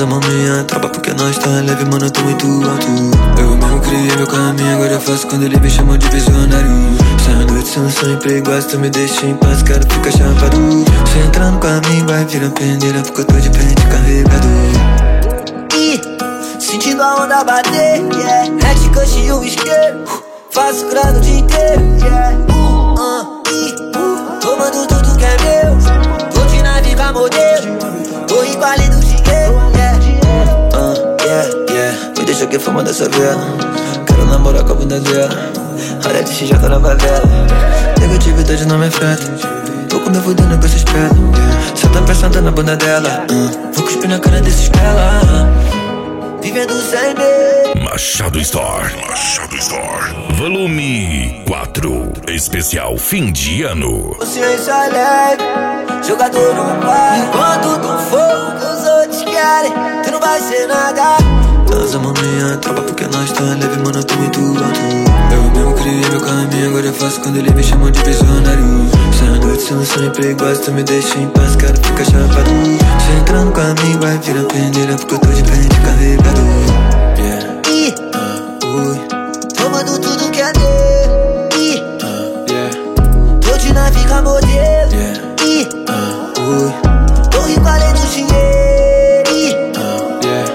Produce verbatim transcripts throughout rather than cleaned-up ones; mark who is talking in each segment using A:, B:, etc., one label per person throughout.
A: Nós amamos minha tropa porque nós tá leve, mano, eu tô muito alto. Eu mesmo criei meu caminho, agora eu faço quando ele me chama de visionário. Se a noite são sempre iguais, tu me deixa em paz, quero ficar chapado. Se entrar no caminho vai virar peneira, porque eu tô de pente carregado.
B: Ih, sentindo a onda bater, yeah. Red Kush e um isqueiro, faço grana o dia inteiro, yeah. uh, uh, ih, uh, tomando tudo que é meu, vou de nave com a modelo, tô rico além do dinheiro, yeah.
A: uh, yeah, yeah. Me deixa que fama dessa vela, quero namorar com a bunda dela. Área de X J na favela, negatividade não me afeta. Tô com meu fudendo com esses pelos, cê tá pensando na bunda dela, uh, vou cuspir na cara desses pela, uh,
B: vivendo sem medo.
C: Machado Store, Machado Store, volume quatro, especial fim de ano.
B: Consciência leve, jogador no pai. Enquanto tu for o que os outros querem, tu não vai ser nada.
A: Nós amamos minha tropa porque nós tá leve, mano, eu tô muito alto. Eu mesmo criei meu caminho, agora eu faço quando ele me chama de visionário. Se a noite são sempre iguais, tu me deixa em paz, quero ficar chapado. Se entrar no caminho vai virar peneira, porque eu tô de pente carregado. Yeah.
B: Ih,
A: uh, ui.
B: tomando tudo que é meu. Ih,
A: uh, yeah.
B: tô de nave com a modelo.
A: Yeah.
B: Ih,
A: uh, ui.
B: tô rico além do dinheiro. Ih,
A: uh, yeah.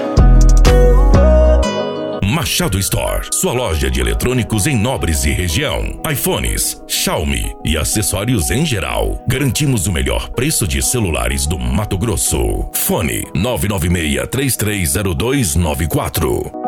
C: Machado Store, sua loja de eletrônicos em Nobres e região. iPhones, Xiaomi e acessórios em geral. Garantimos o melhor preço de celulares do Mato Grosso. Fone nove nove seis, três três zero dois nove quatro.